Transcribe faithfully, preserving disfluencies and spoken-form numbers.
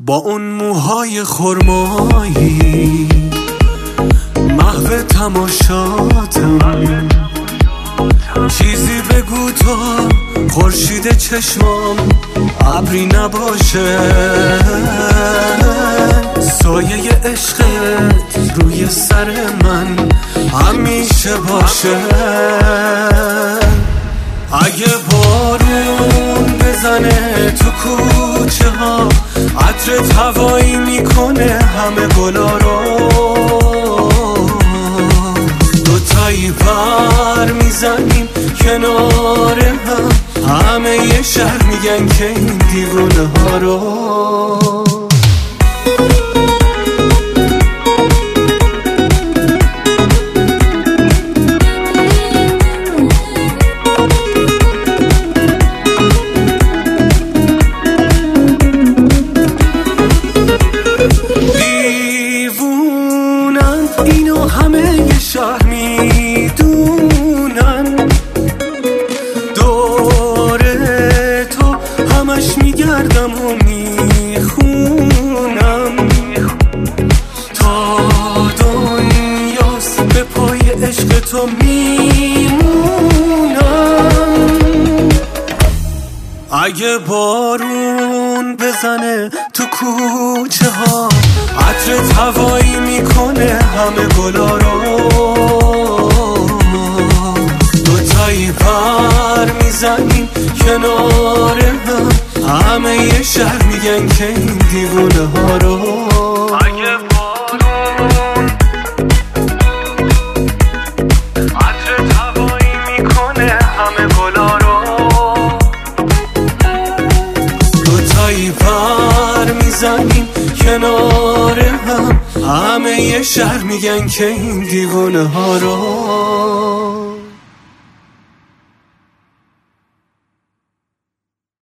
با اون موهای خرمایی محو تماشاتم، چیزی بگو تا خورشید چشمام ابری نباشه، سایه عشقت روی سر من همیشه باشه. اگه بارون بزنه تو کوچه ها، عطرت هوایی میکنه همه گلا رو، دوتایی پر میزنیم کنار هم، همه یه شهر میگن که این دیوونه ها رو. اینو همه یه شهر میدونن، دوره تو همش میگردم و میخونم، تا دنیاست به پای عشق تو میمونم. اگه بارون بزنه تو کوچه ها، عطرت هوایی میکنه همه گلا رو، دوتایی پر میزنیم کنار هم، همه یه شهر میگن که این دیوونه ها رو. اگه بارون عطرت هوایی میکنه همه گلا رو، دوتایی پر میزنیم کنار هم، همه یه شهر میگن که این دیوونه ها رو.